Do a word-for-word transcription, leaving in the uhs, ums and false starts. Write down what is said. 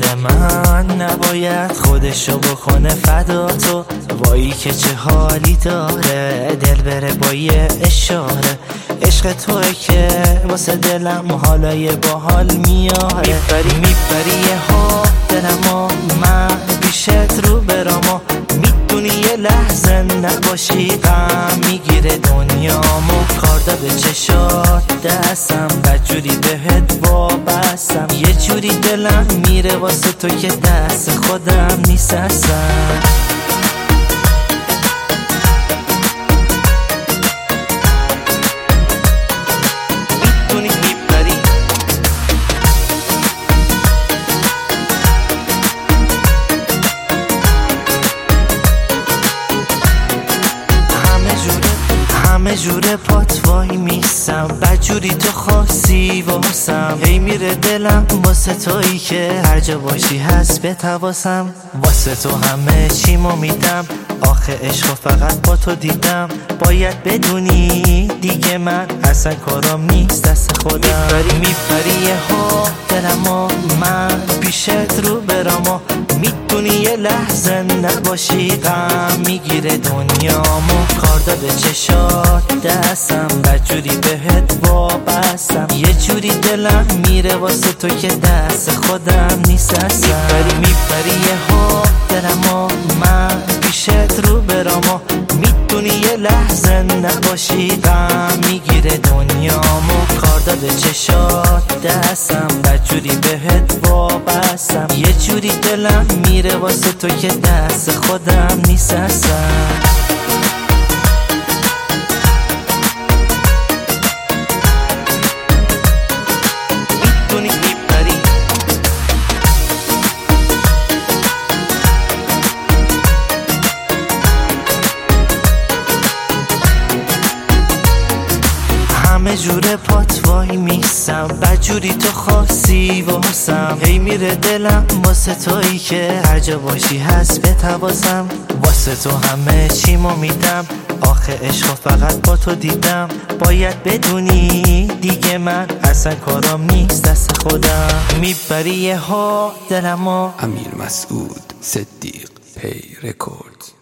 غیر من نباید خودشو بکنه فدا تو. وایی که چه حالی داره دل بره با یه اشاره. عشق توه که واسه دلم حالای باحال میاره. میبری میبری یه ها دلمو من بیشت رو برامو. میدونی یه لحظه نباشی غم میگیره دنیامو. کاردا به چشات دستم بدجوری بهت وابستم. یه جوری دلم میره واسه تو که دست خودم نیست اصلا. همه جوره پات وای میسم. بدجوری تو خاصی واسم. هی میره دلم واسه تویی که هر جا باشی هست به تواسم. واسه تو همه چیمو میدم. آخه عشق فقط با تو دیدم. باید بدونی دیگه من اصلا کارام نیست دست خودم. میبری میبری یه ها دلمو من پیشت رو برامو. میدونی یه لحظه نباشی غم میگیره دنیامو. کاردا به چشات دستم بدجوری بهت وابستم. یه جوری دلم میره واسه تو که دست خودم نیست اصلا. میبری میبری یه ها دلمو من پیشت رو برامو. میدونی یه لحظه نباشی غم میگیره دنیامو. کاردا به چشات دستم بدجوری بهت وابستم. یه جوری دلم میره واسه تو که دست خودم نیست اصلا. همه جوره پات وای میسم. بدجوری تو خاصی واسم. هی میره دلم واسه تویی که هر جا باشی هست به تواسم. واسه تو همه چیمو میدم. آخه عشق فقط با تو دیدم. باید بدونی دیگه من اصلا کارام نیست دست خودم. میبری یه ها دلمو. امیر مسعود صدیق پی رکورد.